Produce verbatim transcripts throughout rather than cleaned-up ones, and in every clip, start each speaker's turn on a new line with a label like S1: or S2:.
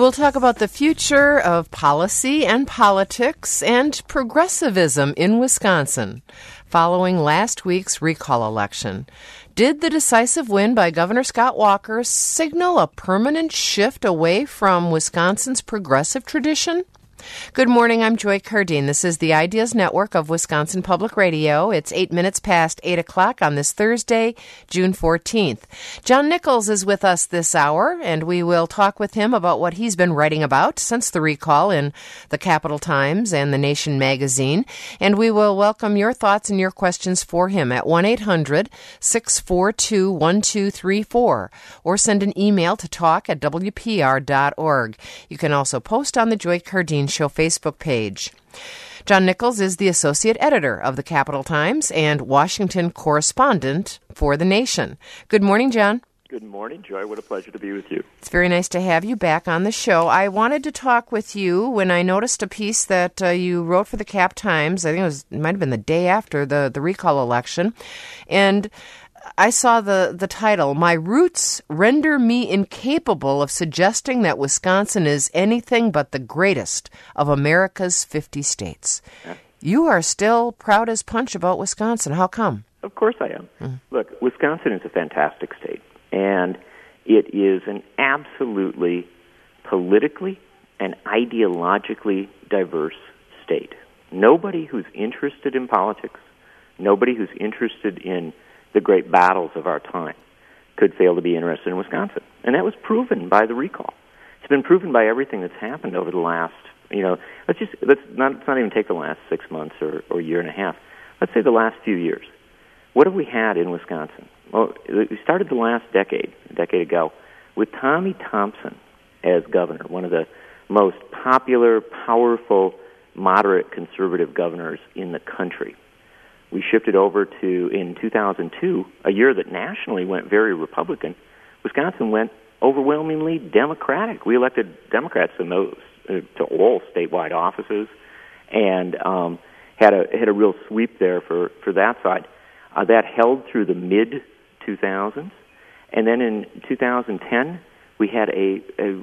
S1: We'll talk about the future of policy and politics and progressivism in Wisconsin following last week's recall election. Did the decisive win by Governor Scott Walker signal a permanent shift away from Wisconsin's progressive tradition? Good morning, I'm Joy Cardine. This is the Ideas Network of Wisconsin Public Radio. It's eight minutes past eight o'clock on this Thursday, June fourteenth. John Nichols is with us this hour, and we will talk with him about what he's been writing about since the recall in the Capital Times and the Nation magazine. And we will welcome your thoughts and your questions for him at one eight hundred six four two one two three four or send an email to talk at w p r dot org. You can also post on the Joy Cardine Show Facebook page. John Nichols is the associate editor of the Capital Times and Washington correspondent for The Nation. Good morning, John.
S2: Good morning, Joy. What a pleasure to be with you.
S1: It's very nice to have you back on the show. I wanted to talk with you when I noticed a piece that uh, you wrote for the Cap Times. I think it was it might have been the day after the, the recall election. And I saw the, the title, "My Roots Render Me Incapable of Suggesting That Wisconsin is Anything But the Greatest of America's fifty States." Yeah. You are still proud as punch about Wisconsin. How come?
S2: Of course I am. Mm. Look, Wisconsin is a fantastic state, and it is an absolutely politically and ideologically diverse state. Nobody who's interested in politics, nobody who's interested in the great battles of our time could fail to be interested in Wisconsin. And that was proven by the recall. It's been proven by everything that's happened over the last, you know, let's just, let's not, let's not even take the last six months or, or year and a half. Let's say the last few years. What have we had in Wisconsin? Well, we started the last decade, a decade ago, with Tommy Thompson as governor, one of the most popular, powerful, moderate conservative governors in the country. We shifted over to, in two thousand two, a year that nationally went very Republican. Wisconsin went overwhelmingly Democratic. We elected Democrats to most, uh, to all statewide offices, and um, had a had a real sweep there for, for that side. Uh, that held through the mid two thousands, and then in two thousand ten, we had a, a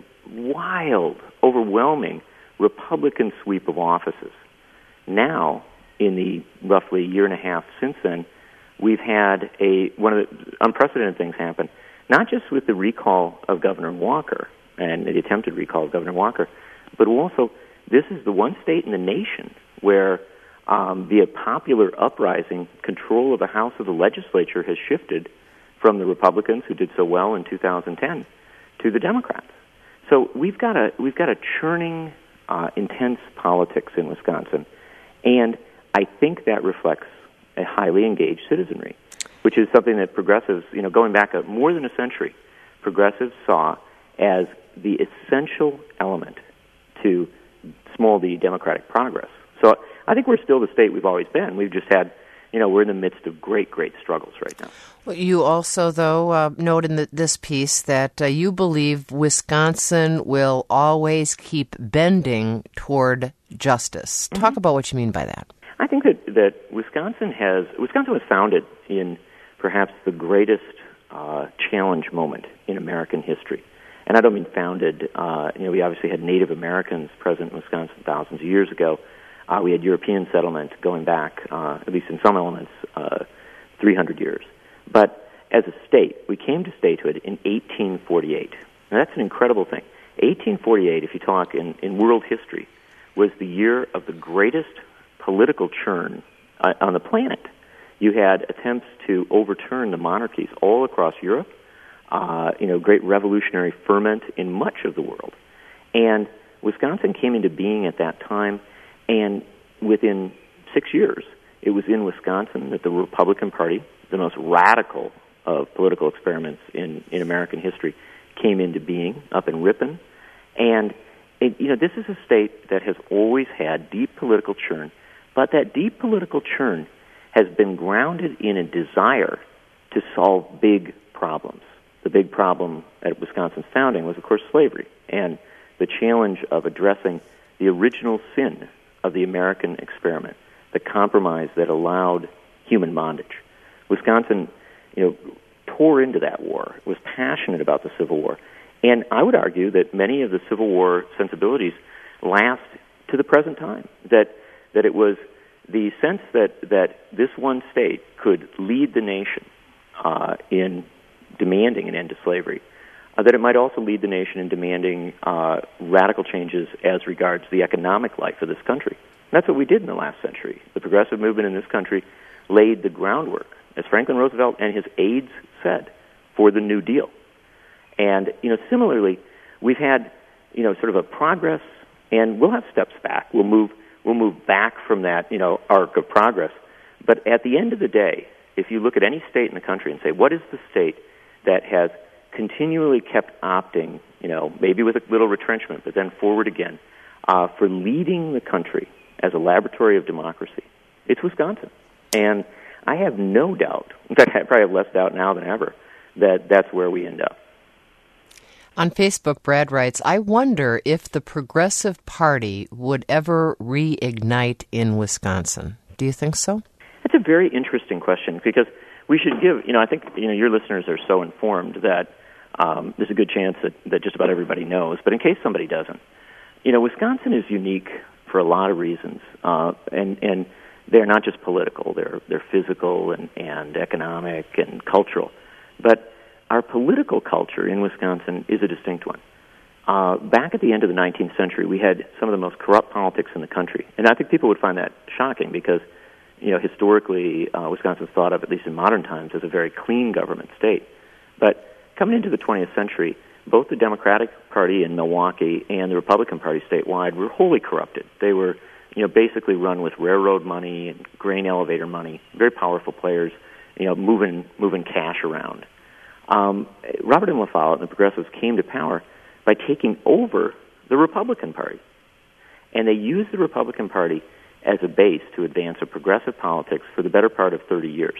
S2: wild, overwhelming Republican sweep of offices. Now, in the roughly year and a half since then, we've had a one of the unprecedented things happen, not just with the recall of Governor Walker and the attempted recall of Governor Walker, but also this is the one state in the nation where, um, via popular uprising, control of the House of the legislature has shifted from the Republicans, who did so well in two thousand ten, to the Democrats. So we've got a we've got a churning, uh, intense politics in Wisconsin, and I think that reflects a highly engaged citizenry, which is something that progressives, you know, going back a, more than a century, progressives saw as the essential element to small d democratic progress. So I think we're still the state we've always been. We've just had, you know, we're in the midst of great, great struggles right now.
S1: Well, you also, though, uh, note in the, this piece that uh, you believe Wisconsin will always keep bending toward justice. Mm-hmm. Talk about what you mean by that.
S2: I think that, that Wisconsin has Wisconsin was founded in perhaps the greatest uh, challenge moment in American history, and I don't mean founded. Uh, you know, we obviously had Native Americans present in Wisconsin thousands of years ago. Uh, we had European settlement going back, uh, at least in some elements, uh, three hundred years. But as a state, we came to statehood in eighteen forty-eight. Now that's an incredible thing. eighteen forty-eight, if you talk in, in world history, was the year of the greatest political churn uh, on the planet. You had attempts to overturn the monarchies all across Europe, uh, you know, great revolutionary ferment in much of the world. And Wisconsin came into being at that time, and within six years, it was in Wisconsin that the Republican Party, the most radical of political experiments in, in American history, came into being up in Ripon. And, it, you know, this is a state that has always had deep political churn, but that deep political churn has been grounded in a desire to solve big problems. The big problem at Wisconsin's founding was, of course, slavery and the challenge of addressing the original sin of the American experiment, the compromise that allowed human bondage. Wisconsin, you know, tore into that war, was passionate about the Civil War, And I would argue that many of the Civil War sensibilities last to the present time, that that it was the sense that, that this one state could lead the nation uh, in demanding an end to slavery, uh, that it might also lead the nation in demanding uh, radical changes as regards the economic life of this country. And that's what we did in the last century. The progressive movement in this country laid the groundwork, as Franklin Roosevelt and his aides said, for the New Deal. And, you know, similarly, we've had, you know, sort of a progress, and we'll have steps back. We'll move we'll move back from that, you know, arc of progress. But at the end of the day, if you look at any state in the country and say, what is the state that has continually kept opting, you know, maybe with a little retrenchment, but then forward again, uh, for leading the country as a laboratory of democracy, it's Wisconsin. And I have no doubt, in fact, I probably have less doubt now than ever, that that's where we end up.
S1: On Facebook, Brad writes, I wonder if the Progressive Party would ever reignite in Wisconsin. Do you think so?
S2: That's a very interesting question, because we should give, you know, I think, you know, your listeners are so informed that um, there's a good chance that, that just about everybody knows. But in case somebody doesn't, you know, Wisconsin is unique for a lot of reasons, uh, and, and they're not just political, they're, they're physical and, and economic and cultural. But our political culture in Wisconsin is a distinct one. Uh, back at the end of the nineteenth century, we had some of the most corrupt politics in the country. And I think people would find that shocking because, you know, historically, uh, Wisconsin's thought of, at least in modern times, as a very clean government state. But coming into the twentieth century, both the Democratic Party in Milwaukee and the Republican Party statewide were wholly corrupted. They were, you know, basically run with railroad money and grain elevator money, very powerful players, you know, moving moving cash around. Um, Robert M. La Follette and the Progressives came to power by taking over the Republican Party. And they used the Republican Party as a base to advance a progressive politics for the better part of thirty years.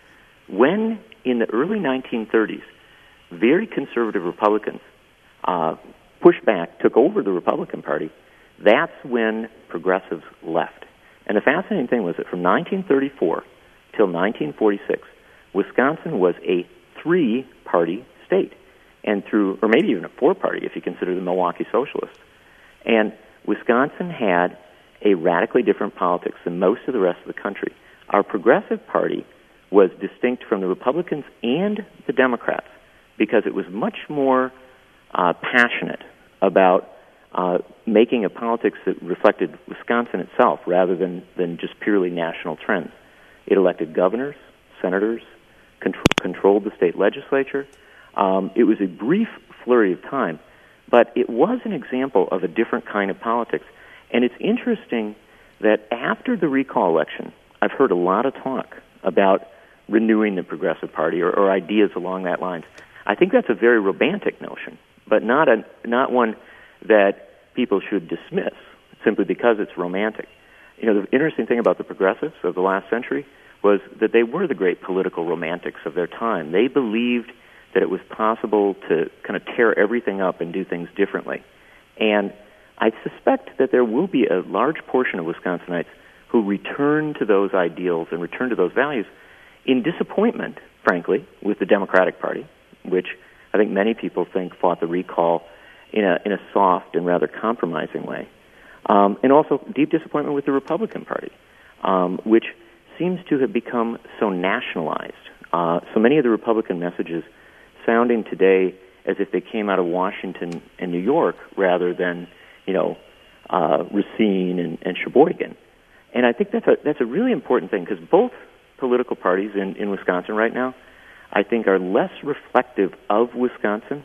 S2: When, in the early nineteen thirties, very conservative Republicans uh, pushed back, took over the Republican Party, that's when progressives left. And the fascinating thing was that from nineteen thirty-four till nineteen forty-six, Wisconsin was a three-party state, and through, or maybe even a four-party if you consider the Milwaukee Socialists. And Wisconsin had a radically different politics than most of the rest of the country. Our Progressive Party was distinct from the Republicans and the Democrats because it was much more uh, passionate about uh, making a politics that reflected Wisconsin itself rather than, than just purely national trends. It elected governors, senators, Control, controlled the state legislature. Um, it was a brief flurry of time, but it was an example of a different kind of politics. And it's interesting that after the recall election, I've heard a lot of talk about renewing the Progressive Party or, or ideas along that lines. I think that's a very romantic notion, but not a not one that people should dismiss simply because it's romantic. You know, the interesting thing about the progressives of the last century was that they were the great political romantics of their time. They believed that it was possible to kind of tear everything up and do things differently. And I suspect that there will be a large portion of Wisconsinites who return to those ideals and return to those values in disappointment, frankly, with the Democratic Party, which I think many people think fought the recall in a in a soft and rather compromising way. Um, and also deep disappointment with the Republican Party, um, which seems to have become so nationalized. Uh, so many of the Republican messages sounding today as if they came out of Washington and New York rather than, you know, uh, Racine and, and Sheboygan. And I think that's a that's a really important thing because both political parties in, in Wisconsin right now, I think, are less reflective of Wisconsin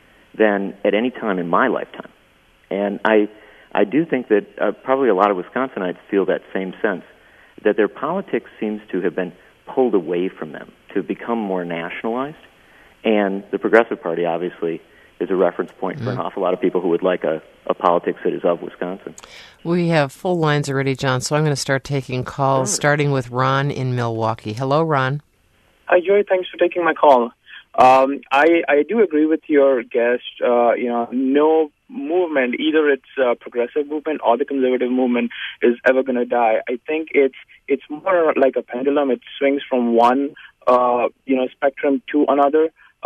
S2: than at any time in my lifetime. And I I do think that uh, probably a lot of Wisconsinites feel that same sense, that their politics seems to have been pulled away from them, to become more nationalized. And the Progressive Party, obviously, is a reference point for mm. an awful lot of people who would like a, a politics that is of Wisconsin.
S1: We have full lines already, John, so I'm going to start taking calls, sure. starting with Ron in Milwaukee. Hello, Ron.
S3: Hi, Joy. Thanks for taking my call. Um, I, I do agree with your guest. Uh, you know, no movement, either it's a progressive movement or the conservative movement, is ever going to die. I think it's it's more like a pendulum. It swings from one uh, you know spectrum to another. Uh,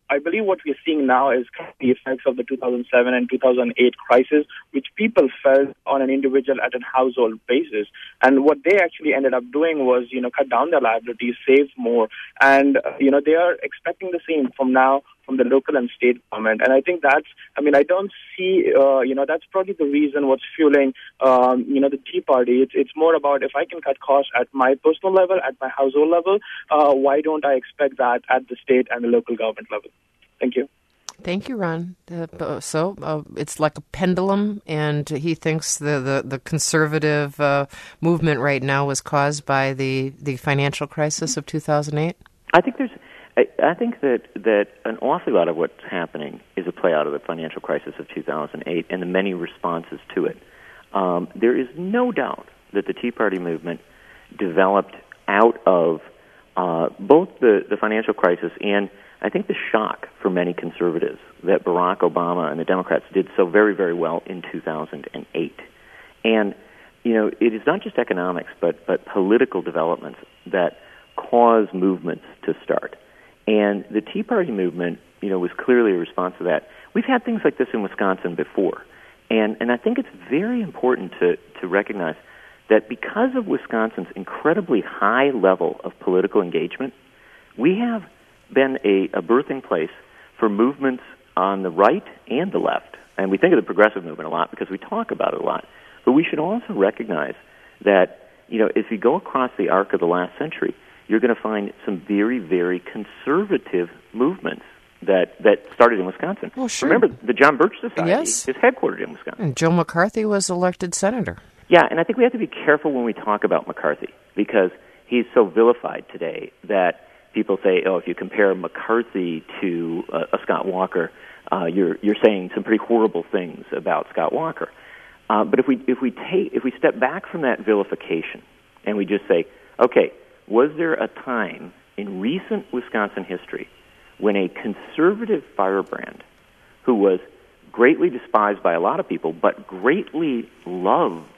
S3: I believe what we're seeing now is kind of the effects of the two thousand seven and two thousand eight crisis, which people felt on an individual at a household basis. And what they actually ended up doing was, you know, cut down their liabilities, save more. And, uh, you know, they are expecting the same from now from the local and state government. And I think that's, I mean, I don't see, uh, you know, that's probably the reason what's fueling, um, you know, the Tea Party. It's, it's more about if I can cut costs at my personal level, at my household level, uh, why don't I expect that at the state and the local government level? Thank you.
S1: Thank you, Ron. Uh, so uh, it's like a pendulum, and he thinks the, the, the conservative uh, movement right now was caused by the, the financial crisis of two thousand eight?
S2: I think there's I, I think that, that an awful lot of what's happening is a play out of the financial crisis of two thousand eight and the many responses to it. Um, there is no doubt that the Tea Party movement developed out of uh, both the, the financial crisis and, I think, the shock for many conservatives that Barack Obama and the Democrats did so very, very well in two thousand eight. And, you know, it is not just economics, but, but political developments that cause movements to start. And the Tea Party movement, you know, was clearly a response to that. We've had things like this in Wisconsin before. And and I think it's very important to, to recognize that because of Wisconsin's incredibly high level of political engagement, we have been a, a birthing place for movements on the right and the left. And we think of the progressive movement a lot because we talk about it a lot. But we should also recognize that, you know, if you go across the arc of the last century, you're going to find some very, very conservative movements that, that started in Wisconsin.
S1: Oh, sure.
S2: Remember, the John Birch Society
S1: yes.
S2: is headquartered in Wisconsin.
S1: And Joe McCarthy was elected senator.
S2: Yeah, and I think we have to be careful when we talk about McCarthy because he's so vilified today that people say, oh, if you compare McCarthy to uh, a Scott Walker, uh, you're you're saying some pretty horrible things about Scott Walker. Uh, but if we if we take if we step back from that vilification and we just say, okay, was there a time in recent Wisconsin history when a conservative firebrand who was greatly despised by a lot of people but greatly loved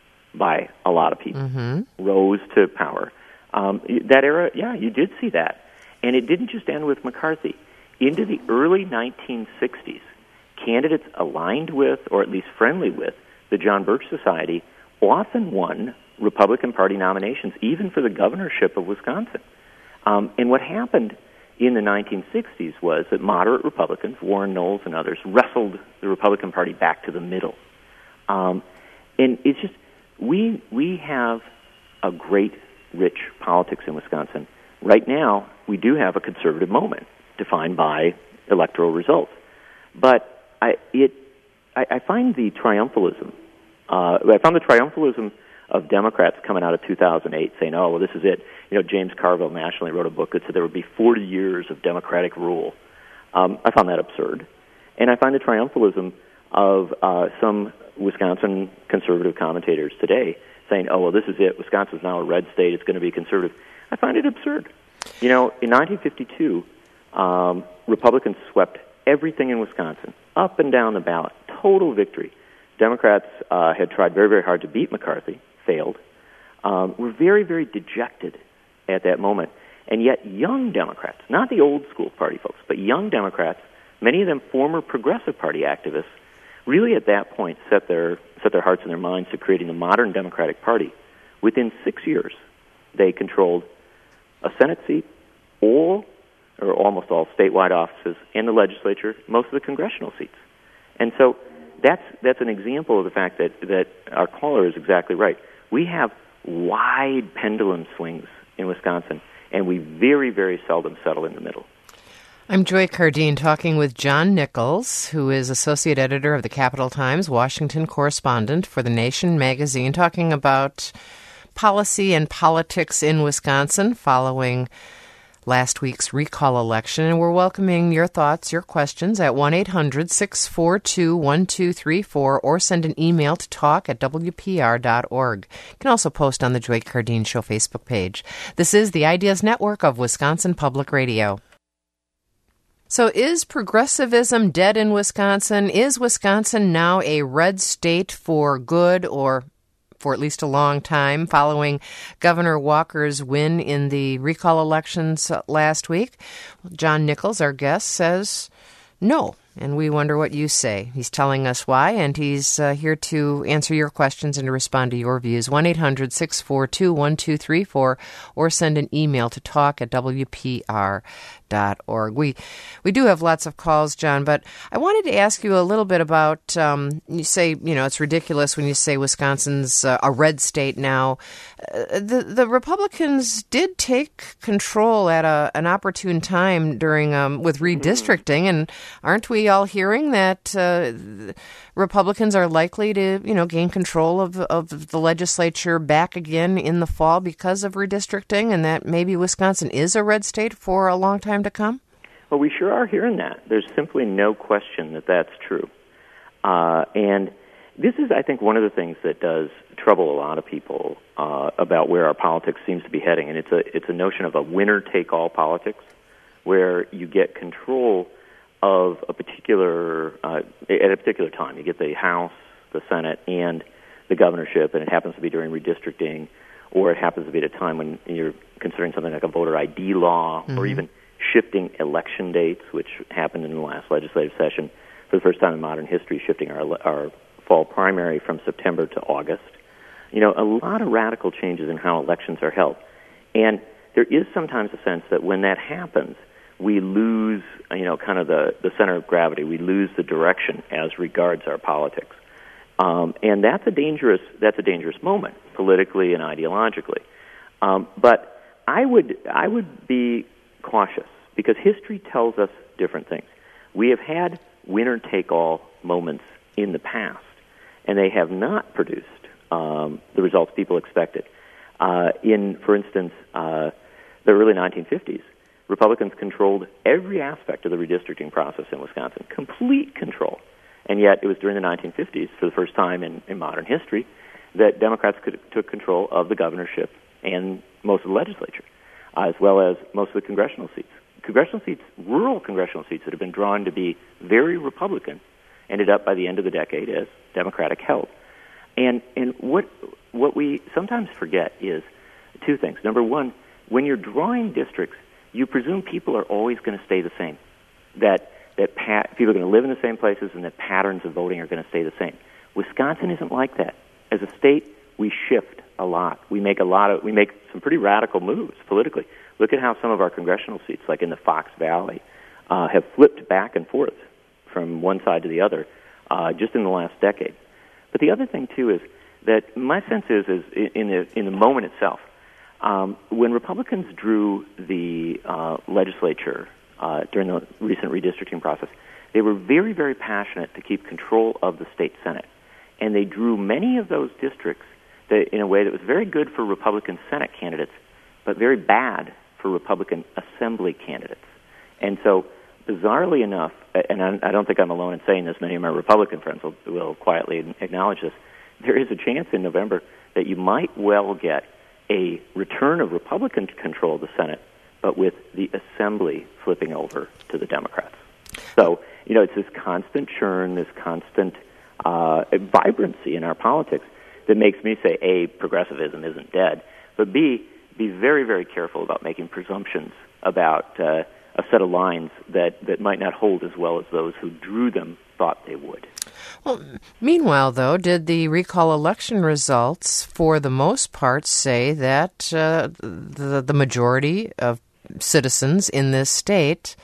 S2: by a lot of people
S1: mm-hmm.
S2: rose to power? Um, that era, yeah, you did see that. And it didn't just end with McCarthy. Into the early nineteen sixties, candidates aligned with, or at least friendly with, the John Birch Society often won Republican Party nominations, even for the governorship of Wisconsin. Um, and what happened in the nineteen sixties was that moderate Republicans, Warren Knowles and others, wrestled the Republican Party back to the middle. Um, and it's just, we we have a great, rich politics in Wisconsin. Right now, we do have a conservative moment defined by electoral results. But I, it, I, I find the triumphalism, uh, I found the triumphalism of Democrats coming out of two thousand eight saying, oh, well, this is it. You know, James Carville nationally wrote a book that said there would be forty years of Democratic rule. Um, I found that absurd. And I find the triumphalism of uh, some Wisconsin conservative commentators today saying, oh, well, this is it. Wisconsin's now a red state. It's going to be conservative. I find it absurd. You know, in nineteen fifty-two, um, Republicans swept everything in Wisconsin, up and down the ballot, total victory. Democrats uh, had tried very, very hard to beat McCarthy, failed. Um, were very, very dejected at that moment. And yet young Democrats, not the old school party folks, but young Democrats, many of them former Progressive Party activists, really at that point set their set their hearts and their minds to creating a modern Democratic Party. Within six years, they controlled a Senate seat, all or almost all statewide offices, and the legislature, most of the congressional seats. And so that's that's an example of the fact that, that our caller is exactly right. We have wide pendulum swings in Wisconsin, and we very, very seldom settle in the middle.
S1: I'm Joy Cardine talking with John Nichols, who is associate editor of the Capital Times, Washington correspondent for The Nation magazine, talking about policy and politics in Wisconsin following last week's recall election. And we're welcoming your thoughts, your questions at one eight hundred six four two one two three four or send an email to talk at w p r dot org. You can also post on the Joy Cardine Show Facebook page. This is the Ideas Network of Wisconsin Public Radio. So is progressivism dead in Wisconsin? Is Wisconsin now a red state for good or for at least a long time following Governor Walker's win in the recall elections last week. John Nichols, our guest, says no. And we wonder what you say. He's telling us why, and he's uh, here to answer your questions and to respond to your views. one eight hundred six four two one two three four or send an email to talk at w p r dot org. We we do have lots of calls, John, but I wanted to ask you a little bit about, um, you say, you know, it's ridiculous when you say Wisconsin's uh, a red state now. Uh, the, the Republicans did take control at a, an opportune time during um, with redistricting, and aren't we all hearing that uh, Republicans are likely to, you know, gain control of of the legislature back again in the fall because of redistricting, and that maybe Wisconsin is a red state for a long time to come?
S2: Well, we sure are hearing that. There's simply no question that that's true. Uh, and this is, I think, one of the things that does trouble a lot of people uh, about where our politics seems to be heading, and it's a it's a notion of a winner-take-all politics, where you get control of a particular, uh, at a particular time. You get the House, the Senate, and the governorship, and it happens to be during redistricting, or it happens to be at a time when you're considering something like a voter I D law, mm-hmm. or even shifting election dates, which happened in the last legislative session for the first time in modern history, shifting our, our fall primary from September to August. You know, a lot of radical changes in how elections are held. And there is sometimes a sense that when that happens, we lose, you know, kind of the, the center of gravity. We lose the direction as regards our politics. Um, and that's a dangerous that's a dangerous moment, politically and ideologically. Um, but I would I would be cautious, because history tells us different things. We have had winner-take-all moments in the past, and they have not produced um, the results people expected. Uh, in, for instance, uh, the early nineteen fifties, Republicans controlled every aspect of the redistricting process in Wisconsin, complete control. And yet it was during the nineteen fifties, for the first time in, in modern history, that Democrats could, took control of the governorship and most of the legislature, uh, as well as most of the congressional seats. Congressional seats, rural congressional seats that have been drawn to be very Republican, ended up by the end of the decade as Democratic held. And and what what we sometimes forget is two things. Number one, when you're drawing districts, you presume people are always going to stay the same, that that pat, people are going to live in the same places, and that patterns of voting are going to stay the same. Wisconsin isn't like that. As a state, we shift a lot. We make a lot of we make some pretty radical moves politically. Look at how some of our congressional seats, like in the Fox Valley, uh, have flipped back and forth from one side to the other uh, just in the last decade. But the other thing too is that my sense is, is in the in the moment itself, um, when Republicans drew the uh, legislature uh, during the recent redistricting process, they were very, very passionate to keep control of the state Senate, and they drew many of those districts that, in a way that was very good for Republican Senate candidates, but very bad for Republican Assembly candidates. And so, bizarrely enough, and I don't think I'm alone in saying this, many of my Republican friends will, will quietly acknowledge this, there is a chance in November that you might well get a return of Republican control of the Senate, but with the Assembly flipping over to the Democrats. So, you know, it's this constant churn, this constant uh, vibrancy in our politics that makes me say, A, progressivism isn't dead, but B, be very, very careful about making presumptions about uh, a set of lines that, that might not hold as well as those who drew them thought they would.
S1: Well, meanwhile, though, did the recall election results, for the most part, say that uh, the, the majority of citizens in this state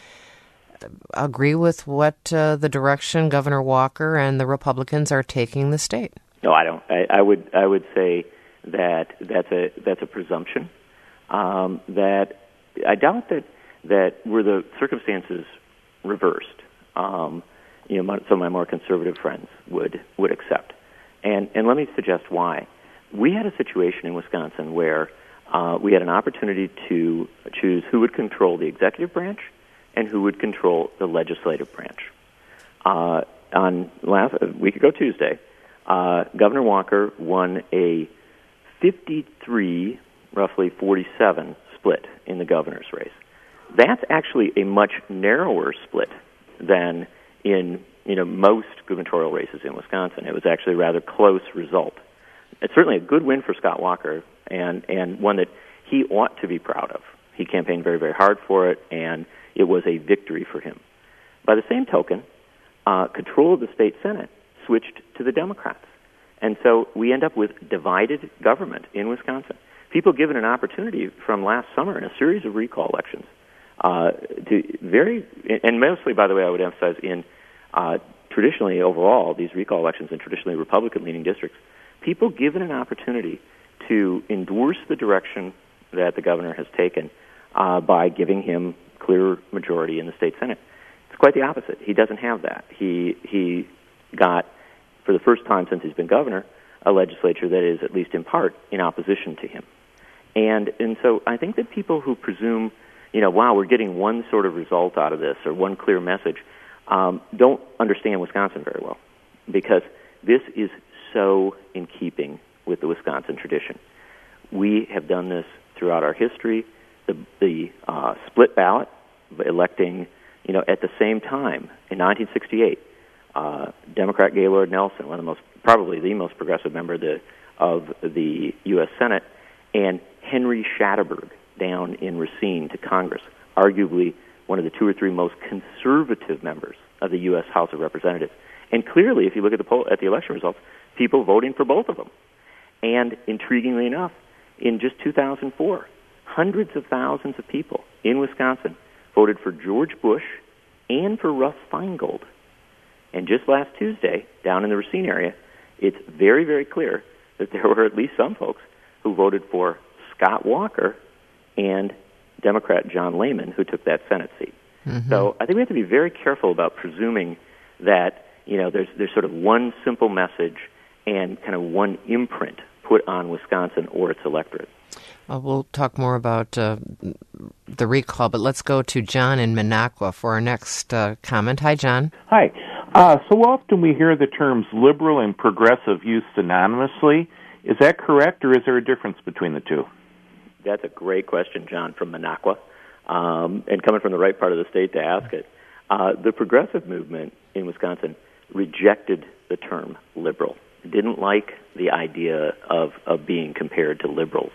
S1: agree with what uh, the direction Governor Walker and the Republicans are taking the state?
S2: No, I don't. I, I would. I would say that that's a that's a presumption. Um, that I doubt that that were the circumstances reversed, um, you know, my, some of my more conservative friends would would accept. And and let me suggest why. We had a situation in Wisconsin where uh, we had an opportunity to choose who would control the executive branch and who would control the legislative branch. Uh, on last a week ago Tuesday, uh, Governor Walker won a fifty-three, roughly forty-seven split in the governor's race. That's actually a much narrower split than in you know most gubernatorial races in Wisconsin. It was actually a rather close result. It's certainly a good win for Scott Walker, and, and one that he ought to be proud of. He campaigned very, very hard for it, and it was a victory for him. By the same token, uh, control of the state Senate switched to the Democrats. And so we end up with divided government in Wisconsin. People given an opportunity from last summer in a series of recall elections uh, to very, and mostly, by the way, I would emphasize in uh, traditionally overall, these recall elections in traditionally Republican-leaning districts, people given an opportunity to endorse the direction that the governor has taken uh, by giving him clear majority in the state Senate. It's quite the opposite. He doesn't have that. He he got, for the first time since he's been governor, a legislature that is, at least in part, in opposition to him. And and so I think that people who presume, you know, wow, we're getting one sort of result out of this or one clear message, um, don't understand Wisconsin very well, because this is so in keeping with the Wisconsin tradition. We have done this throughout our history. The, the uh, split ballot, electing, you know, at the same time in nineteen sixty-eight, uh, Democrat Gaylord Nelson, one of the most, probably the most progressive member of the, of the U S Senate, and Henry Shatterberg down in Racine to Congress, arguably one of the two or three most conservative members of the U S House of Representatives. And clearly, if you look at the poll, at the election results, people voting for both of them. And intriguingly enough, in just two thousand four, hundreds of thousands of people in Wisconsin voted for George Bush and for Russ Feingold. And just last Tuesday, down in the Racine area, it's very, very clear that there were at least some folks who voted for Scott Walker and Democrat John Lehman, who took that Senate seat. Mm-hmm. So I think we have to be very careful about presuming that, you know, there's there's sort of one simple message and kind of one imprint put on Wisconsin or its electorate.
S1: Uh, we'll talk more about uh, the recall, but let's go to John in Minocqua for our next uh, comment. Hi, John.
S4: Hi. Uh, so often we hear the terms liberal and progressive used synonymously. Is that correct, or is there a difference between the two?
S2: That's a great question, John, from Minocqua, um, and coming from the right part of the state to ask it. Uh, the progressive movement in Wisconsin rejected the term liberal. It didn't like the idea of, of being compared to liberals.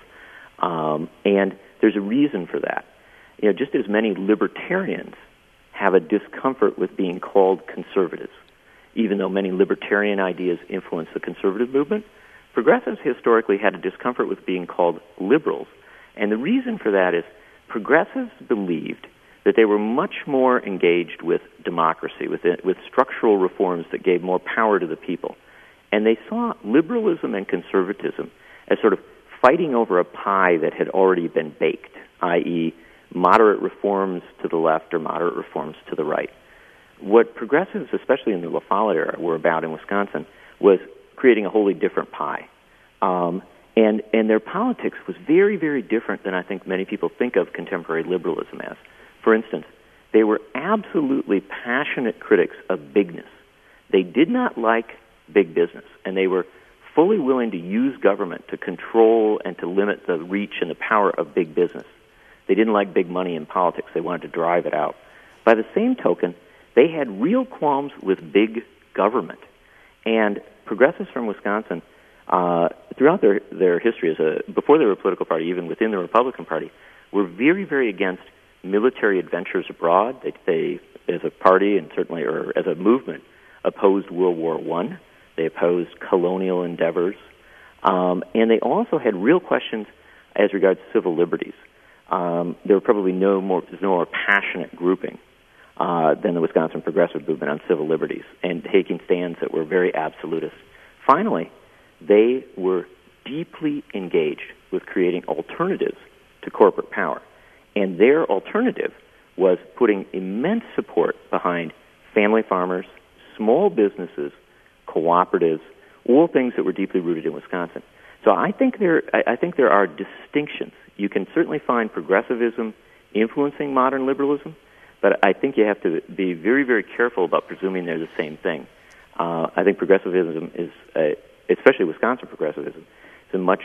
S2: Um, and there's a reason for that. You know, just as many libertarians have a discomfort with being called conservatives, even though many libertarian ideas influence the conservative movement, progressives historically had a discomfort with being called liberals. And the reason for that is progressives believed that they were much more engaged with democracy, with, with structural reforms that gave more power to the people. And they saw liberalism and conservatism as sort of fighting over a pie that had already been baked, that is moderate reforms to the left or moderate reforms to the right. What progressives, especially in the La Follette era, were about in Wisconsin was creating a wholly different pie. Um, and, and their politics was very, very different than I think many people think of contemporary liberalism as. For instance, they were absolutely passionate critics of bigness. They did not like big business, and they were fully willing to use government to control and to limit the reach and the power of big business. They didn't like big money in politics. They wanted to drive it out. By the same token, they had real qualms with big government. And progressives from Wisconsin, uh, throughout their, their history, as a, before they were a political party, even within the Republican Party, were very, very against military adventures abroad. They, they as a party and certainly, or as a movement, opposed World War One. They opposed colonial endeavors. Um, and they also had real questions as regards civil liberties. Um, there were probably no more, there's no more passionate grouping uh, than the Wisconsin Progressive Movement on civil liberties and taking stands that were very absolutist. Finally, they were deeply engaged with creating alternatives to corporate power. And their alternative was putting immense support behind family farmers, small businesses, cooperatives, all things that were deeply rooted in Wisconsin. So I think there, I think there are distinctions. You can certainly find progressivism influencing modern liberalism, but I think you have to be very, very careful about presuming they're the same thing. Uh, I think progressivism is, a, especially Wisconsin progressivism, is a much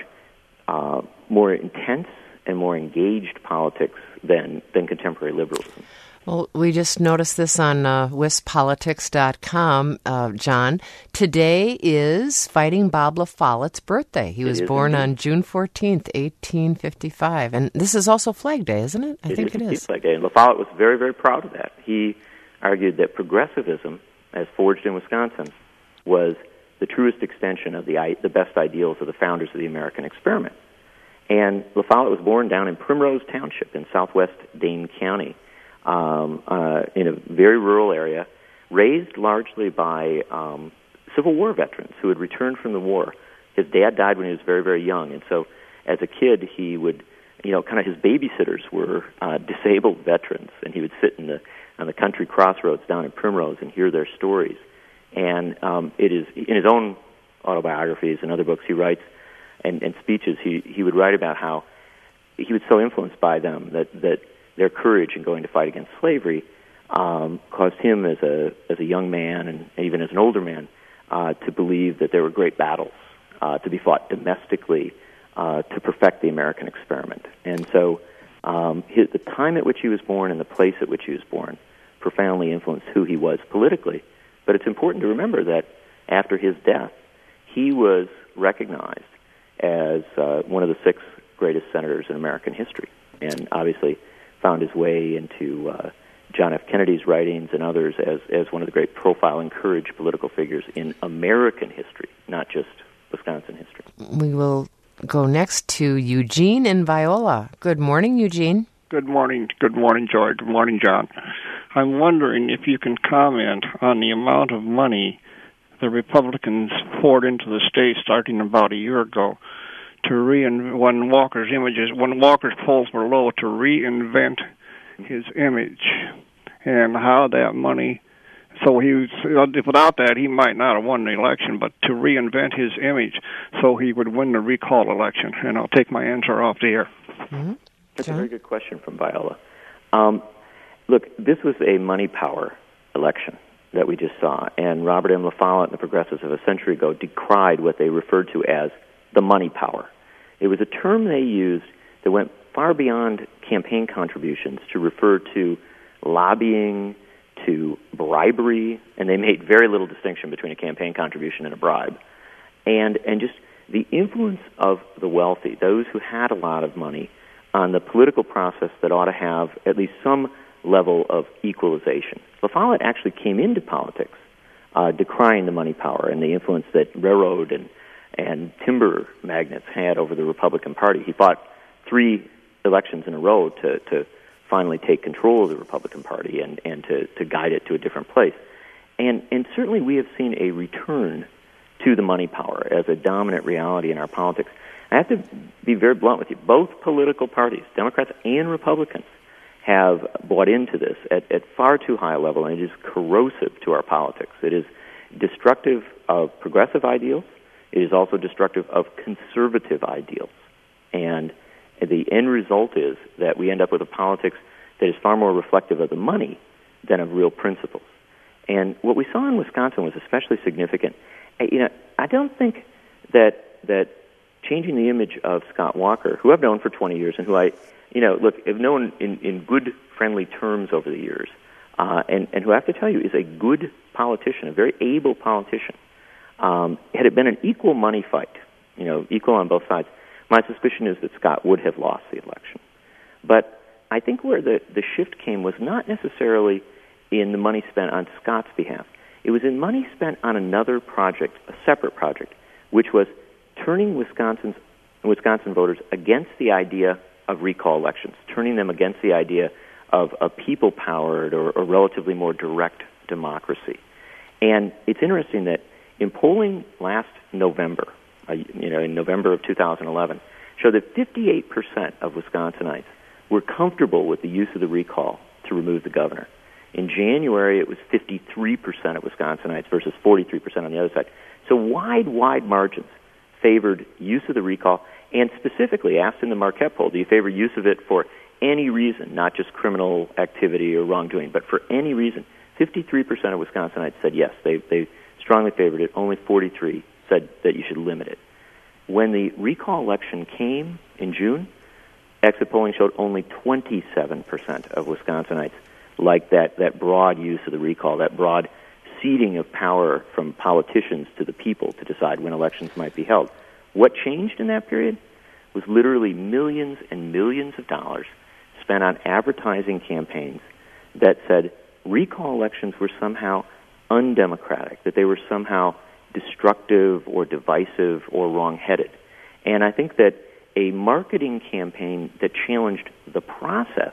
S2: uh, more intense and more engaged politics than, than contemporary liberalism.
S1: Well, we just noticed this on uh, wisp politics dot com, uh, John. Today is Fighting Bob La Follett's birthday. He was born indeed. on June fourteenth, eighteen fifty-five. And this is also Flag Day, isn't it? I
S2: it
S1: think
S2: is
S1: it is.
S2: Flag Day. And La Follette was very, very proud of that. He argued that progressivism, as forged in Wisconsin, was the truest extension of the the best ideals of the founders of the American experiment. And La Follette was born down in Primrose Township in southwest Dane County, um, uh, in a very rural area, raised largely by um, Civil War veterans who had returned from the war. His dad died when he was very, very young, and so as a kid he would, you know, kind of his babysitters were uh, disabled veterans, and he would sit in the on the country crossroads down in Primrose and hear their stories. And um, it is in his own autobiographies and other books he writes and, and speeches, he, he would write about how he was so influenced by them that, that their courage in going to fight against slavery um, caused him as a as a young man and even as an older man uh, to believe that there were great battles uh, to be fought domestically uh, to perfect the American experiment. And so um, his, the time at which he was born and the place at which he was born profoundly influenced who he was politically. But it's important to remember that after his death, he was recognized as uh, one of the six greatest senators in American history, and obviously found his way into uh, John F. Kennedy's writings and others as, as one of the great profile and courage political figures in American history, not just Wisconsin history.
S1: We will go next to Eugene in Viola. Good morning, Eugene.
S5: Good morning. Good morning, Joy. Good morning, John. I'm wondering if you can comment on the amount of money the Republicans poured into the state starting about a year ago to rein when Walker's images, when Walker's polls were low, to reinvent his image, and how that money. So he was, without that, he might not have won the election, but to reinvent his image so he would win the recall election. And I'll take my answer off the air.
S1: Mm-hmm.
S2: That's a very good question from Viola. Um, look, this was a money power election that we just saw, and Robert M. La Follette and the progressives of a century ago decried what they referred to as the money power. It was a term they used that went far beyond campaign contributions to refer to lobbying, to bribery, and they made very little distinction between a campaign contribution and a bribe. And and just the influence of the wealthy, those who had a lot of money, on the political process that ought to have at least some level of equalization. La Follette actually came into politics uh, decrying the money power and the influence that railroad and, and timber magnates had over the Republican Party. He fought three elections in a row to, to finally take control of the Republican Party and, and to, to guide it to a different place. And, and certainly we have seen a return to the money power as a dominant reality in our politics. I have to be very blunt with you. Both political parties, Democrats and Republicans, have bought into this at, at far too high a level, and it is corrosive to our politics. It is destructive of progressive ideals. It is also destructive of conservative ideals. And the end result is that we end up with a politics that is far more reflective of the money than of real principles. And what we saw in Wisconsin was especially significant. You know, I don't think that that changing the image of Scott Walker, who I've known for twenty years and who I, you know, look, have known in, in good, friendly terms over the years, uh, and, and who I have to tell you is a good politician, a very able politician. Um, had it been an equal money fight, you know, equal on both sides, my suspicion is that Scott would have lost the election. But I think where the, the shift came was not necessarily in the money spent on Scott's behalf. It was in money spent on another project, a separate project, which was turning Wisconsin's Wisconsin voters against the idea of recall elections, turning them against the idea of a people-powered or, or relatively more direct democracy. And it's interesting that in polling last November, uh, you know, in November of two thousand eleven, showed that fifty-eight percent of Wisconsinites were comfortable with the use of the recall to remove the governor. In January, it was fifty-three percent of Wisconsinites versus forty-three percent on the other side. So wide, wide margins favored use of the recall, and specifically asked in the Marquette poll, do you favor use of it for any reason, not just criminal activity or wrongdoing, but for any reason? fifty-three percent of Wisconsinites said yes, they, they strongly favored it. Only forty-three said that you should limit it. When the recall election came in June, exit polling showed only twenty-seven percent of Wisconsinites like that, that broad use of the recall, that broad ceding of power from politicians to the people to decide when elections might be held. What changed in that period was literally millions and millions of dollars spent on advertising campaigns that said recall elections were somehow undemocratic, that they were somehow destructive or divisive or wrong-headed. And I think that a marketing campaign that challenged the process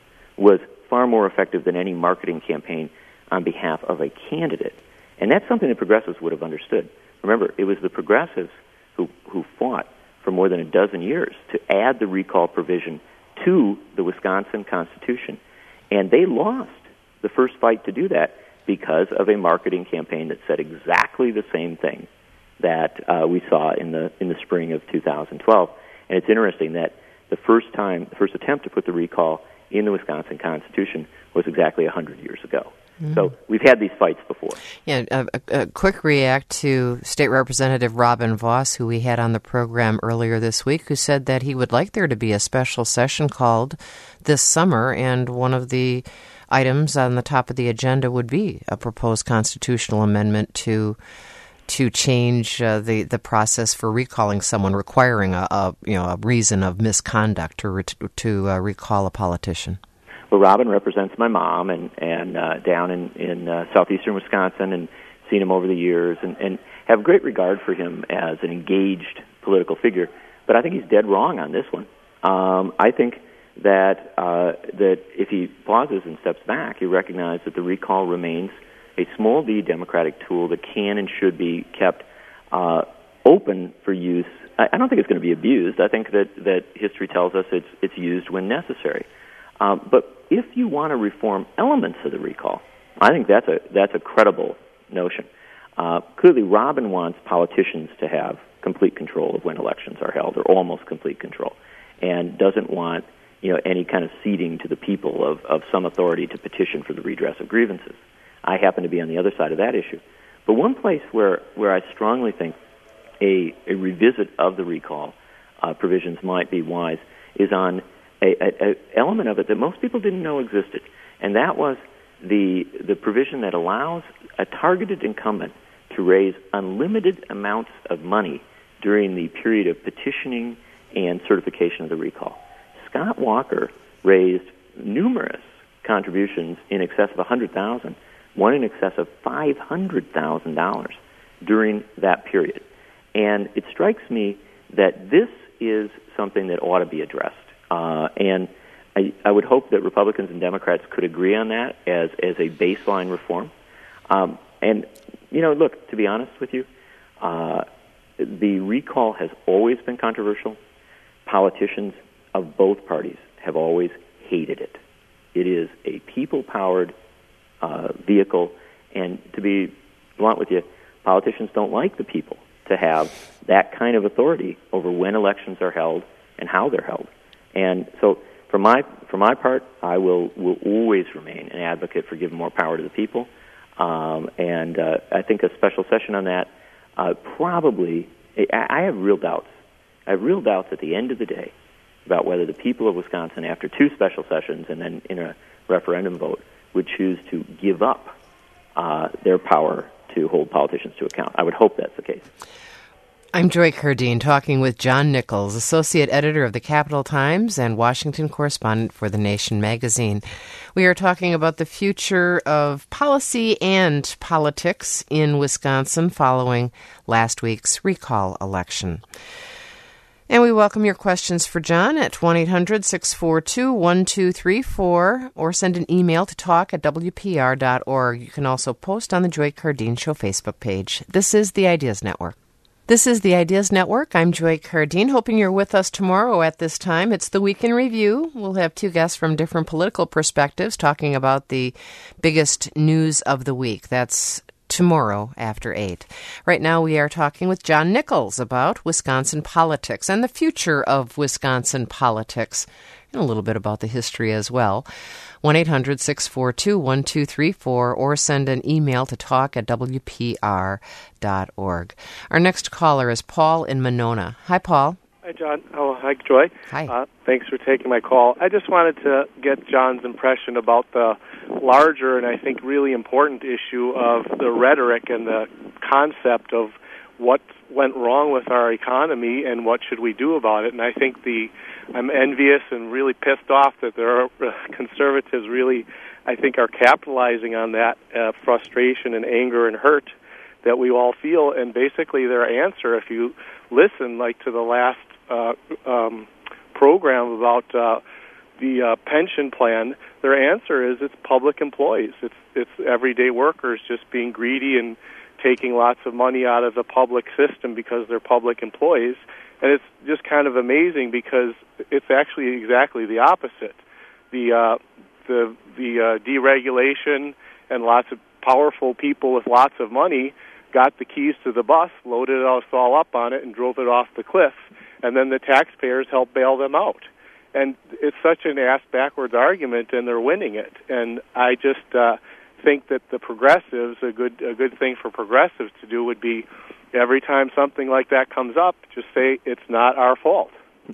S2: was far more effective than any marketing campaign on behalf of a candidate. And that's something the progressives would have understood. Remember, it was the progressives who, who fought for more than a dozen years to add the recall provision to the Wisconsin Constitution. And they lost the first fight to do that because of a marketing campaign that said exactly the same thing that uh, we saw in the in the spring of two thousand twelve. And it's interesting that the first time, the first attempt to put the recall in the Wisconsin Constitution was exactly one hundred years ago. Mm-hmm. So we've had these fights before.
S1: Yeah, a, a quick react to State Representative Robin Vos, who we had on the program earlier this week, who said that he would like there to be a special session called this summer, and one of the items on the top of the agenda would be a proposed constitutional amendment to to change uh, the the process for recalling someone, requiring a, a you know a reason of misconduct to re- to uh, recall a politician.
S2: Well, Robin represents my mom, and and uh, down in in uh, southeastern Wisconsin, and seen him over the years, and, and have great regard for him as an engaged political figure. But I think he's dead wrong on this one. Um, I think that uh, that if he pauses and steps back, he recognizes that the recall remains a small d democratic tool that can and should be kept uh, open for use. I, I don't think it's going to be abused. I think that, that history tells us it's it's used when necessary. Um, but if you want to reform elements of the recall, I think that's a that's a credible notion. Uh, clearly, Robin wants politicians to have complete control of when elections are held, or almost complete control, and doesn't want you know any kind of ceding to the people of, of some authority to petition for the redress of grievances. I happen to be on the other side of that issue. But one place where, where I strongly think a, a revisit of the recall uh, provisions might be wise is on a, a, a element of it that most people didn't know existed, and that was the the provision that allows a targeted incumbent to raise unlimited amounts of money during the period of petitioning and certification of the recall. Scott Walker raised numerous contributions in excess of one hundred thousand dollars, one in excess of five hundred thousand dollars during that period. And it strikes me that this is something that ought to be addressed. Uh, and I, I would hope that Republicans and Democrats could agree on that as, as a baseline reform. Um, and, you know, look, to be honest with you, uh, the recall has always been controversial. Politicians of both parties have always hated it. It is a people-powered uh, vehicle, and to be blunt with you, politicians don't like the people to have that kind of authority over when elections are held and how they're held. And so, for my for my part, I will will always remain an advocate for giving more power to the people. Um, and uh, I think a special session on that uh, probably. I, I have real doubts. I have real doubts at the end of the day about whether the people of Wisconsin, after two special sessions and then in a referendum vote, would choose to give up uh, their power to hold politicians to account. I would hope that's the case.
S1: I'm Joy Cardine, talking with John Nichols, Associate Editor of the Capital Times and Washington correspondent for The Nation magazine. We are talking about the future of policy and politics in Wisconsin following last week's recall election. And we welcome your questions for John at one eight hundred six four two one two three four, or send an email to talk at w p r dot org. You can also post on the Joy Cardine Show Facebook page. This is the Ideas Network. This is the Ideas Network. I'm Joy Cardine, hoping you're with us tomorrow at this time. It's the Week in Review. We'll have two guests from different political perspectives talking about the biggest news of the week. That's tomorrow after eight. Right now we are talking with John Nichols about Wisconsin politics and the future of Wisconsin politics, and a little bit about the history as well. one eight hundred six four two one two three four, or send an email to talk at w p r dot org. Our next caller is Paul in Monona. Hi, Paul.
S6: Hi, John. Oh, hi, Joy.
S1: Hi.
S6: Uh, thanks for taking my call. I just wanted to get John's impression about the larger and I think really important issue of the rhetoric and the concept of what went wrong with our economy and what should we do about it. And I think the I'm envious and really pissed off that there are conservatives really, I think, are capitalizing on that uh, frustration and anger and hurt that we all feel. And basically their answer, if you listen like to the last uh, um, program about uh, the uh, pension plan, their answer is it's public employees. It's it's everyday workers just being greedy and taking lots of money out of the public system because they're public employees. And it's just kind of amazing because it's actually exactly the opposite. The uh, the the uh, deregulation and lots of powerful people with lots of money got the keys to the bus, loaded us all up on it, and drove it off the cliff. And then the taxpayers helped bail them out. And it's such an ass-backwards argument, and they're winning it. And I just uh, think that the progressives, a good a good thing for progressives to do would be every time something like that comes up, just say it's not our fault.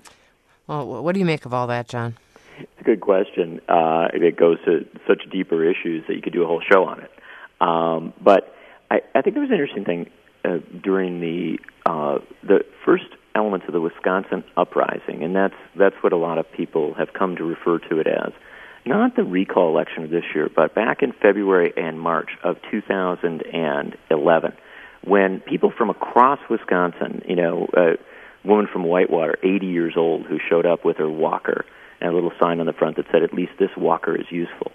S1: Well, what do you make of all that, John?
S2: It's a good question. Uh, it goes to such deeper issues that you could do a whole show on it. Um, but I, I think there was an interesting thing uh, during the uh, the first elements of the Wisconsin uprising, and that's that's what a lot of people have come to refer to it as. Not the recall election of this year, but back in February and March of two thousand eleven, when people from across Wisconsin, you know, a woman from Whitewater, eighty years old, who showed up with her walker and a little sign on the front that said, "At least this walker is useful."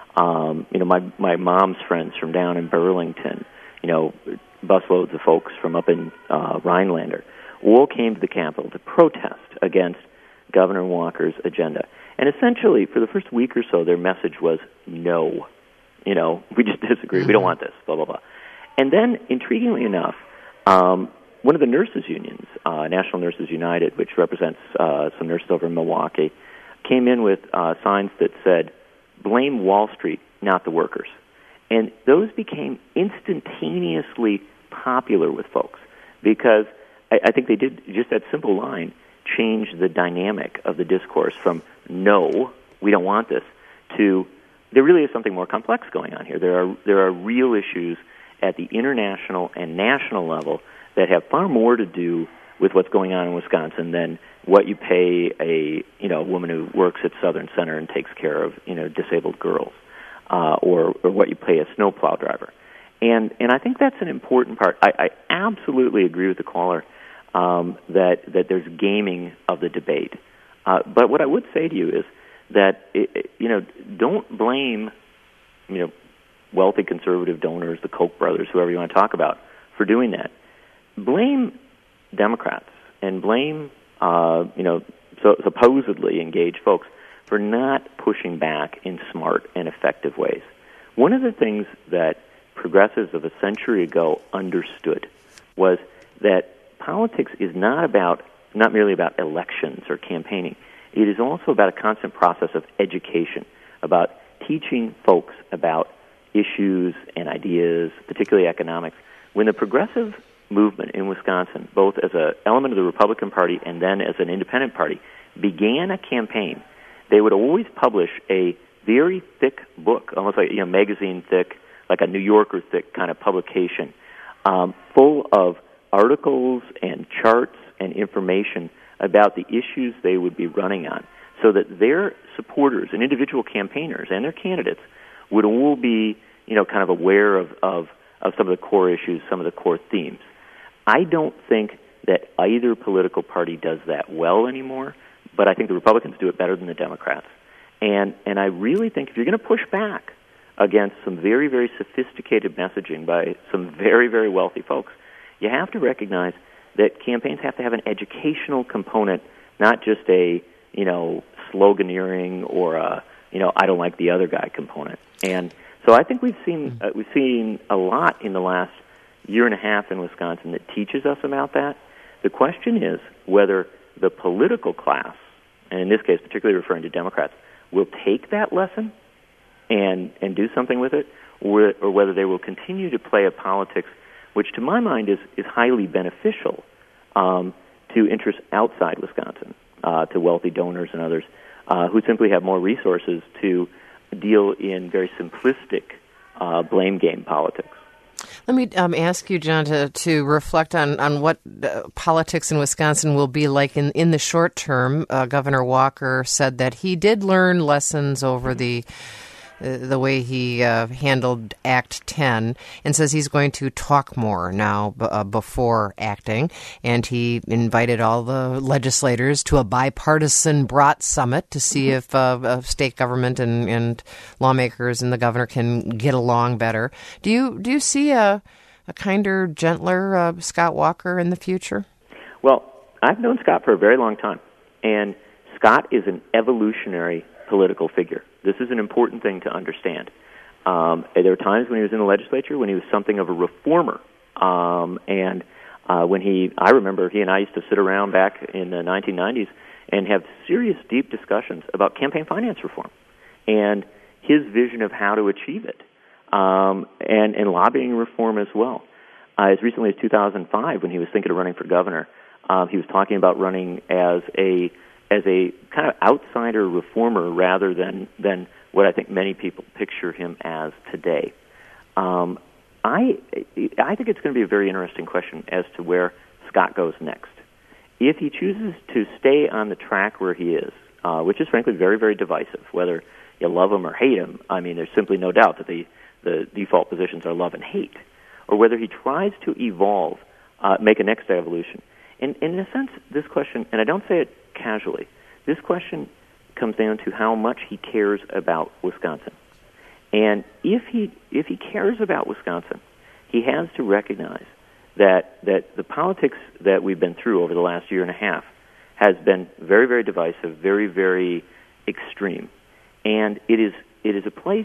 S2: Um, you know, my my mom's friends from down in Burlington, you know, busloads of folks from up in uh, Rhinelander, all came to the Capitol to protest against Governor Walker's agenda. And essentially, for the first week or so, their message was no. You know, we just disagree. Mm-hmm. We don't want this, blah, blah, blah. And then, intriguingly enough, um, one of the nurses' unions, uh, National Nurses United, which represents uh, some nurses over in Milwaukee, came in with uh, signs that said, "Blame Wall Street, not the workers." And those became instantaneously popular with folks because I, I think they did, just that simple line, change the dynamic of the discourse from no, we don't want this, to there really is something more complex going on here. There are there are real issues at the international and national level that have far more to do with what's going on in Wisconsin than what you pay a you know woman who works at Southern Center and takes care of you know disabled girls, uh, or or what you pay a snowplow driver. And and I think that's an important part. I, I absolutely agree with the caller um, that that there's gaming of the debate. Uh, but what I would say to you is that it, it, you know don't blame you know wealthy conservative donors, the Koch brothers, whoever you want to talk about, for doing that. Blame Democrats and blame uh, you know so, supposedly engaged folks for not pushing back in smart and effective ways. One of the things that progressives of a century ago understood was that politics is not about not merely about elections or campaigning. It is also about a constant process of education, about teaching folks about issues and ideas, particularly economics. When the progressive movement in Wisconsin, both as an element of the Republican Party and then as an independent party, began a campaign, they would always publish a very thick book, almost like you know magazine thick, like a New Yorker thick kind of publication, um, full of articles and charts and information about the issues they would be running on, so that their supporters and individual campaigners and their candidates would all be, you know, kind of aware of, of, of some of the core issues, some of the core themes. I don't think that either political party does that well anymore, but I think the Republicans do it better than the Democrats. And and I really think if you're going to push back against some very, very sophisticated messaging by some very, very wealthy folks, you have to recognize that campaigns have to have an educational component, not just a, you know, sloganeering or a, you know, I don't like the other guy component. And so I think we've seen uh, we've seen a lot in the last year and a half in Wisconsin that teaches us about that. The question is whether the political class, and in this case particularly referring to Democrats, will take that lesson and and do something with it, or, or whether they will continue to play a politics which to my mind is, is highly beneficial um, to interests outside Wisconsin, uh, to wealthy donors and others uh, who simply have more resources to deal in very simplistic uh, blame game politics.
S1: Let me um, ask you, John, to, to reflect on, on what uh, politics in Wisconsin will be like in, in the short term. Uh, Governor Walker said that he did learn lessons over the uh, the way he uh, handled Act ten, and says he's going to talk more now b- uh, before acting. And he invited all the legislators to a bipartisan Brat summit to see mm-hmm. if uh, uh, state government and, and lawmakers and the governor can get along better. Do you do you see a a kinder, gentler uh, Scott Walker in the future?
S2: Well, I've known Scott for a very long time, and Scott is an evolutionary political figure. This is an important thing to understand. Um, there were times when he was in the legislature when he was something of a reformer, um, and uh, when he, I remember he and I used to sit around back in the nineteen nineties and have serious, deep discussions about campaign finance reform and his vision of how to achieve it. Um, and, and lobbying reform as well. Uh, as recently as two thousand five, when he was thinking of running for governor, uh, he was talking about running as a as a kind of outsider reformer rather than, than what I think many people picture him as today. Um, I I think it's going to be a very interesting question as to where Scott goes next. If he chooses to stay on the track where he is, uh, which is frankly very, very divisive, whether you love him or hate him, I mean, there's simply no doubt that the the default positions are love and hate, or whether he tries to evolve, uh, make a next evolution. And, and in a sense, this question, and I don't say it casually, this question comes down to how much he cares about Wisconsin. And if he if he cares about Wisconsin, he has to recognize that that the politics that we've been through over the last year and a half has been very, very divisive, very, very extreme. And it is it is a place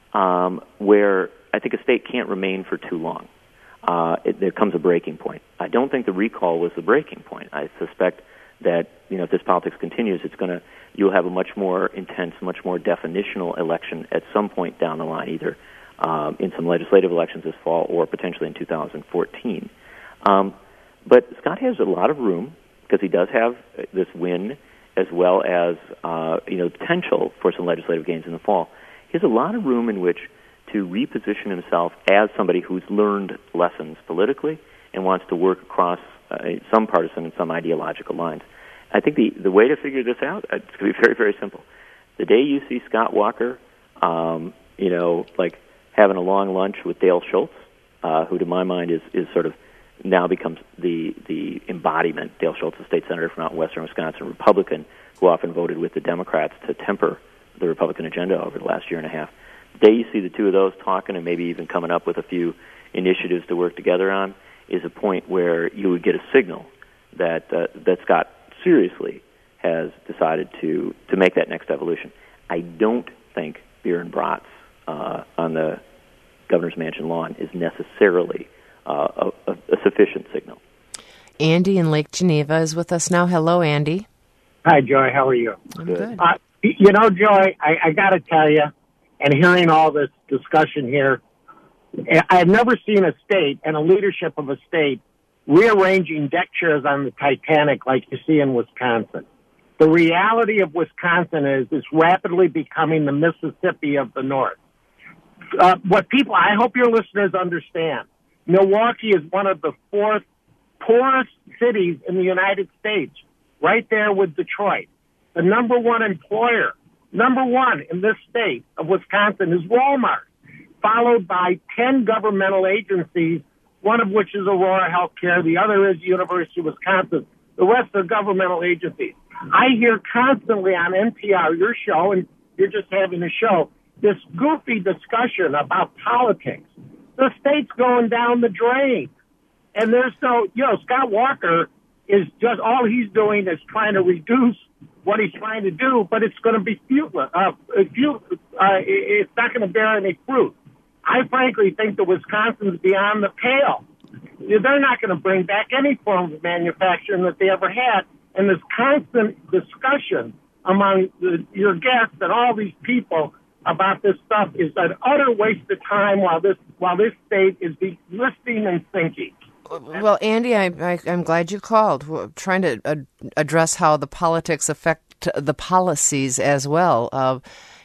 S2: Um, where I think a state can't remain for too long. Uh, it, there comes a breaking point. I don't think the recall was the breaking point. I suspect that, you know, if this politics continues, it's going to you'll have a much more intense, much more definitional election at some point down the line, either um, in some legislative elections this fall or potentially in two thousand fourteen. Um, but Scott has a lot of room because he does have this win as well as uh, you know potential for some legislative gains in the fall. He has a lot of room in which to reposition himself as somebody who's learned lessons politically and wants to work across uh, some partisan and some ideological lines. I think the, the way to figure this out, it's going to be very, very simple. The day you see Scott Walker, um, you know, like having a long lunch with Dale Schultz, uh, who to my mind is, is sort of now becomes the, the embodiment, Dale Schultz, a state senator from out in western Wisconsin, Republican, who often voted with the Democrats to temper the Republican agenda over the last year and a half. The day you see the two of those talking and maybe even coming up with a few initiatives to work together on is a point where you would get a signal that uh, that Scott seriously has decided to, to make that next evolution. I don't think beer and brats uh, on the governor's mansion lawn is necessarily uh, a, a sufficient signal.
S1: Andy in Lake Geneva is with us now. Hello, Andy.
S7: Hi, Joy. How are you?
S1: I'm good. good.
S7: Uh, you know, Joy, I, I got to tell you, and hearing all this discussion here, I have never seen a state and a leadership of a state rearranging deck chairs on the Titanic like you see in Wisconsin. The reality of Wisconsin is it's rapidly becoming the Mississippi of the North. Uh, what people, I hope your listeners understand, Milwaukee is one of the fourth poorest cities in the United States, right there with Detroit. The number one employer, number one in this state of Wisconsin is Walmart, followed by ten governmental agencies, one of which is Aurora Healthcare, the other is University of Wisconsin. The rest are governmental agencies. I hear constantly on N P R, your show, and you're just having a show, this goofy discussion about politics. The state's going down the drain. And there's no, you know, Scott Walker is just, all he's doing is trying to reduce what he's trying to do, but it's going to be futile. Uh, futile uh, it's not going to bear any fruit. I frankly think that Wisconsin's beyond the pale. They're not going to bring back any form of manufacturing that they ever had. And this constant discussion among the, your guests and all these people about this stuff is an utter waste of time while this while this state is be listing and sinking.
S1: Well, Andy, I, I, I'm glad you called. We're trying to uh, address how the politics affect the policies as well. Uh,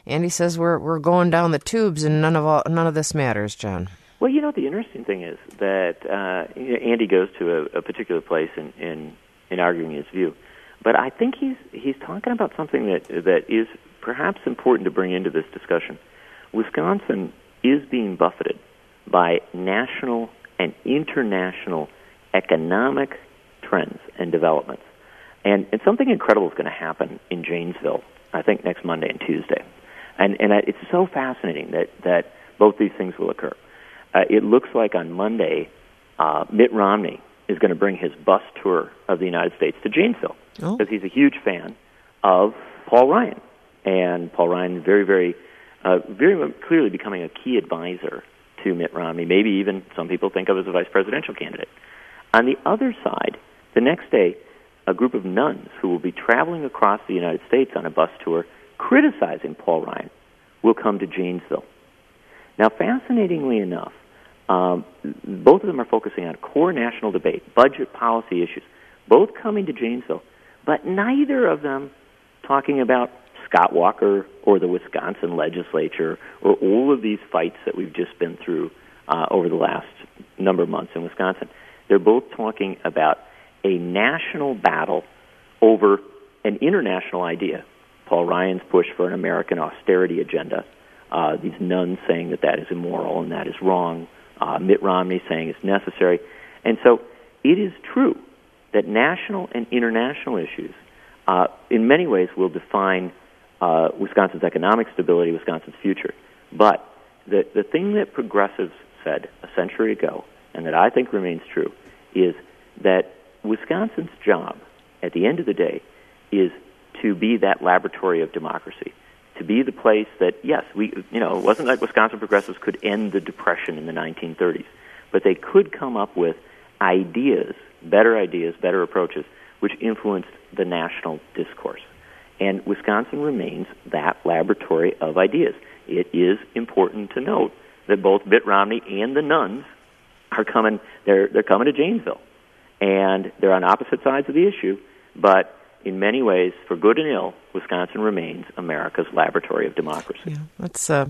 S1: Andy says we're we're going down the tubes, and none of all, none of this matters, John.
S2: Well, you know, the interesting thing is that uh, Andy goes to a, a particular place in, in in arguing his view, but I think he's he's talking about something that that is perhaps important to bring into this discussion. Wisconsin is being buffeted by national and international economic trends and developments. And, and something incredible is going to happen in Janesville, I think, next Monday and Tuesday. And, and it's so fascinating that, that both these things will occur. Uh, it looks like on Monday, uh, Mitt Romney is going to bring his bus tour of the United States to Janesville because oh. he's a huge fan of Paul Ryan. And Paul Ryan is very, very, uh, very clearly becoming a key advisor to Mitt Romney, maybe even some people think of as a vice presidential candidate. On the other side, the next day, a group of nuns who will be traveling across the United States on a bus tour criticizing Paul Ryan will come to Janesville. Now, fascinatingly enough, um, both of them are focusing on core national debate, budget policy issues, both coming to Janesville, but neither of them talking about Scott Walker or the Wisconsin legislature or all of these fights that we've just been through uh, over the last number of months in Wisconsin. They're both talking about a national battle over an international idea. Paul Ryan's push for an American austerity agenda, uh, these nuns saying that that is immoral and that is wrong, uh, Mitt Romney saying it's necessary. And so it is true that national and international issues uh, in many ways will define uh, Wisconsin's economic stability, Wisconsin's future. But the, the thing that progressives said a century ago, and that I think remains true, is that Wisconsin's job, at the end of the day, is to be that laboratory of democracy, to be the place that, yes, we, you know, it wasn't like Wisconsin progressives could end the Depression in the nineteen thirties, but they could come up with ideas, better ideas, better approaches, which influenced the national discourse. And Wisconsin remains that laboratory of ideas. It is important to note that both Mitt Romney and the nuns are coming, they're, they're coming to Janesville. And they're on opposite sides of the issue, but in many ways, for good and ill, Wisconsin remains America's laboratory of democracy.
S1: Yeah, that's a,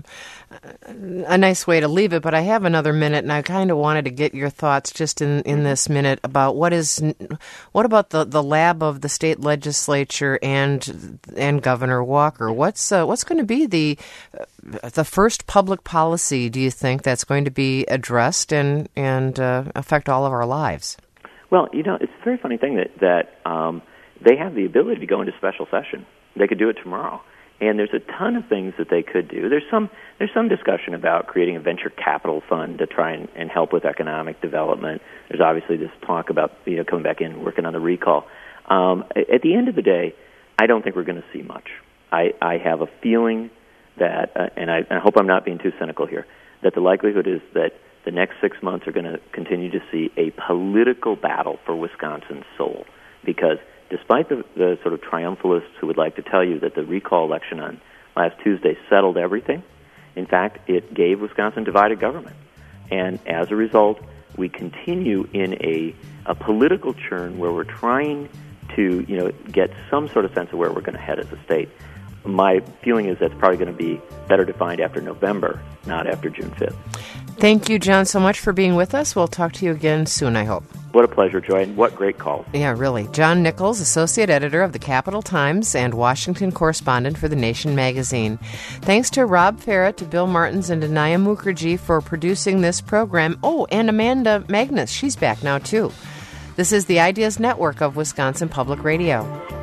S1: a nice way to leave it, but I have another minute, and I kind of wanted to get your thoughts just in, in this minute about what is, what about the, the lab of the state legislature and and Governor Walker? What's uh, what's going to be the the first public policy, do you think, that's going to be addressed and, and uh, affect all of our lives?
S2: Well, you know, it's a very funny thing that, that um, they have the ability to go into special session. They could do it tomorrow. And there's a ton of things that they could do. There's some there's some discussion about creating a venture capital fund to try and, and help with economic development. There's obviously this talk about, you know, coming back in and working on the recall. Um, at the end of the day, I don't think we're going to see much. I, I have a feeling that, uh, and I, I hope I'm not being too cynical here, that the likelihood is that the next six months are going to continue to see a political battle for Wisconsin's soul, because despite the, the sort of triumphalists who would like to tell you that the recall election on last Tuesday settled everything, in fact, it gave Wisconsin divided government. And as a result, we continue in a, a political churn where we're trying to, you know, get some sort of sense of where we're going to head as a state. My feeling is that's probably going to be better defined after November, not after June fifth.
S1: Thank you, John, so much for being with us. We'll talk to you again soon, I hope.
S2: What a pleasure, Joy, and what great calls.
S1: Yeah, really. John Nichols, Associate Editor of the Capital Times and Washington Correspondent for The Nation magazine. Thanks to Rob Farrett, to Bill Martins, and to Naya Mukherjee for producing this program. Oh, and Amanda Magnus, she's back now, too. This is the Ideas Network of Wisconsin Public Radio.